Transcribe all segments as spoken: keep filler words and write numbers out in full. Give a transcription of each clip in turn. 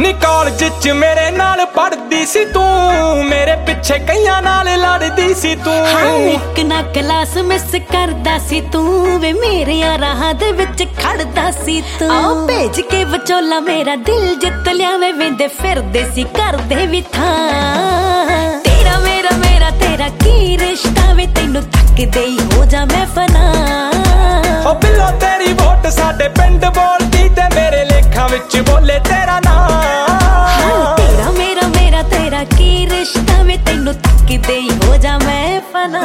ਨੀ ਕਾਲਜ ਚ ਮੇਰੇ ਨਾਲ ਪੜਦੀ ਸੀ ਤੂੰ, ਮੇਰੇ ਪਿੱਛੇ ਕਈਆਂ ਨਾਲ ਲੜਦੀ ਸੀ ਤੂੰ। ਹਾਂ ਇੱਕ ਨਾ ਕਲਾਸ ਮਿਸ ਕਰਦਾ ਸੀ ਤੂੰ ਵੇ, ਮੇਰੇ ਰਾਹਾਂ ਦੇ ਵਿੱਚ ਖੜਦਾ ਸੀ ਤੂੰ। ਆਓ ਭੇਜ ਕੇ ਵਿਚੋਲਾ ਮੇਰਾ ਦਿਲ ਜਿੱਤ ਲਿਆ ਵੇ, ਵੇਂਦੇ ਫਿਰਦੇ ਸੀ ਕਰਦੇ ਵੀ ਥਾਂ। ਤੇਰਾ ਮੇਰਾ ਮੇਰਾ ਤੇਰਾ ਕੀ ਰਿਸ਼ਤਾ ਵੇ, ਤੈਨੂੰ ਤੱਕਦੇ ਹੀ ਹੋ ਜਾ ਮੈਂ ਫਨਾ। ਓ ਬਿੱਲੋ ਤੇਰੀ ਵੋਟ ਸਾਡੇ ਪਿੰਡ ਬੋਲਦੀ ਤੇ ਮੇਰੇ ਲੇਖਾਂ ਵਿੱਚ ਬੋਲੇ ਤੇਰਾ ਨਾਂ। ਤੇਰਾ ਮੇਰਾ ਮੇਰਾ ਤੇਰਾ ਕੀ ਰਿਸ਼ਤਾ ਵੇ, ਤੈਨੂੰ ਤੱਕਦੇ ਹੀ ਹੋ ਜਾ ਮੈਂ ਫਨਾ।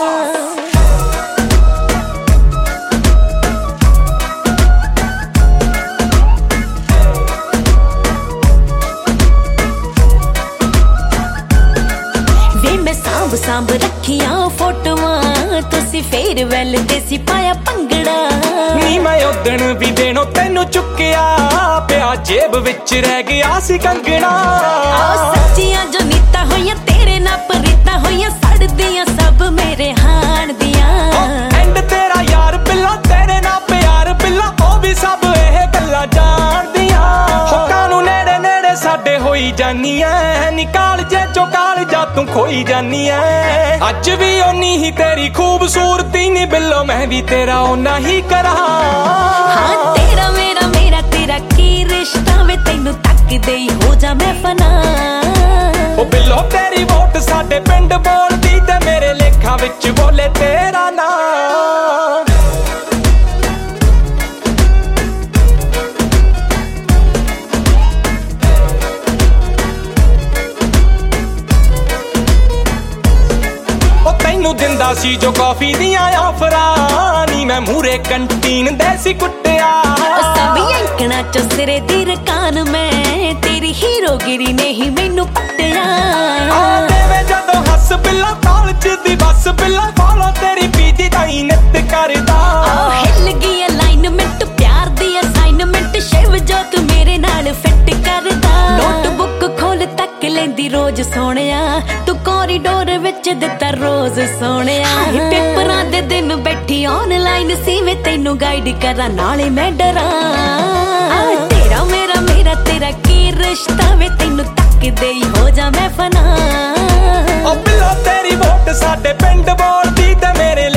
ਵੇ ਮੈਂ ਸਾਂਭ ਸਾਂਭ ਰੱਖੀਆਂ ਫੋਟੋਆਂ, ਤੁਸੀਂ ਫੇਅਰਵੈਲ ਤੇ ਸੀ ਪਾਇਆ ਭੰਗੜਾ। ਨੀ ਮੈਂ ਉਦਣ ਵੀ ਦੇਣੋਂ ਤੈਨੂੰ ਚੁੱਕਿਆ, ਪਿਆ ਜੇਬ ਵਿੱਚ ਰਹਿ ਗਿਆ ਸੀ ਕੰਗਣਾ। ਆਹ ਸੱਚੀਆਂ ਜੋ ਨੀਤਾਂ ਹੋਈਆਂ ਤੇਰੇ ਨਾਲ ਪ੍ਰੀਤਾਂ ਹੋਈਆਂ, ਸੜਦੀਆਂ ਸਭ ਮੇਰੇ ਹਾਣ ਦੀਆਂ। ਐਂਡ ਤੇਰਾ ਯਾਰ ਬਿੱਲਾ ਤੇਰੇ ਨਾਲ ਪਿਆਰ ਬਿੱਲਾ, ਉਹ ਵੀ ਸਭ ਇਹ ਗੱਲਾਂ ਜਾਣਦੀਆਂ। ਹੋਕਾਂ ਨੂੰ ਨੇੜੇ ਨੇੜੇ ਸਾਡੇ ਹੋਈ ਜਾਨੀ ਐ, ਨੀ ਕਾਲਜੇ ਚੋਂ ਕਾਲਜਾ ਤੂੰ ਖੋਈ ਜਾਨੀ ਐ। ਅੱਜ ਵੀ ਓਨੀ ਹੀ ਤੇਰੀ ਖੂਬਸੂਰਤੀ ਨੀ ਬਿੱਲੋ, ਮੈਂ ਵੀ ਤੇਰਾ ਓਨਾ ਹੀ ਕਰਾਂ। ਹਾਂ ਤੇਰਾ ਮੇਰਾ ਮੇਰਾ ਤੇਰਾ ਕੀ ਰਿਸ਼ਤਾ ਵੇ, ਤੈਨੂੰ ਤੱਕਦੇ ਹੀ ਹੋ ਜਾ ਮੈਂ ਫਨਾ। ਓ ਬਿੱਲੋ ਤੇਰੀ ਵੋਟ ਸਾਡੇ ਪਿੰਡ ਬੋਲਦੀ ਤੇ ਮੇਰੇ ਲੇਖਾਂ ਵਿੱਚ ਬੋਲੇ ਤੇਰਾ ਨਾਂ। ਤੈਨੂੰ ਦਿੰਦਾ ਸੀ ਜੋ ਕਾਫੀ ਦੀਆਂ ਆਫਰਾਂ, ਨੀ ਮੈਂ ਮੂਰੇ ਕੰਟੀਨ ਦੇ ਸੀ ਕੁੱਟਿਆ। ਸਭ ਯੰਕਣਾ ਚੋਂ ਸਿਰੇ ਦੀ ਰਕਾਨ ਮੈਂ, ਤੇਰੀ ਹੀਰੋਗਿਰੀ ਨੇ ਹੀ ਮੈਨੂੰ ਪੱਟਿਆ। ਆ ਦੇਵੇ ਜਦੋਂ ਹੱਸ ਬਿੱਲਾ ਕਾਲਜ ਦੀ ਬੱਸ ਬਿੱਲਾ, ਫੋਲੋ ਤੇਰੀ ਪੀਦੀ ਦਾ ਹੀ ਨਿੱਤ ਕਰਦਾ। ਆ ਹਿੱਲ ਗਈ ਅਲਾਈਨਮੈਂਟ ਪਿਆਰ ਦੀ ਅਸਾਈਨਮੈਂਟ, ਸ਼ਿਵ ਜੋ ਤੂੰ ਮੇਰੇ ਨਾਲ ਫਿੱਟ ਕਰਦਾ। ਨੋਟਬੁੱਕ ਖੋਲ ਤੱਕ ਲੈਂਦੀ ਰੋਜ਼ ਸੋਹਣਿਆ, ਤੂੰ ਕੋਰੀਡੋਰ ਵਿੱਚ ਦਿੱਤਾ ਰੋਜ਼ ਸੋਹਣਿਆ। ਪੇਪਰਾਂ ਦੇ ਦਿਨ ਬੈਠੀ ਆਨਲਾਈਨ ਸੀ ਵੇ, ਤੈਨੂੰ ਗਾਈਡ ਕਰਾਂ ਨਾਲੇ ਮੈਂ ਡਰਾਂ। ਤੇਰਾ ਮੇਰਾ ਮੇਰਾ ਤੇਰਾ ਕੀ ਰਿਸ਼ਤਾ ਵੇ, ਤੈਨੂੰ ਤੱਕਦੇ ਹੀ ਹੋ ਜਾ ਮੈਂ ਫਨਾ। ਓ ਬਿੱਲੋ ਤੇਰੀ ਵੋਟ ਸਾਡੇ ਪਿੰਡ ਬੋਲਦੀ ਤੇ ਮੇਰੇ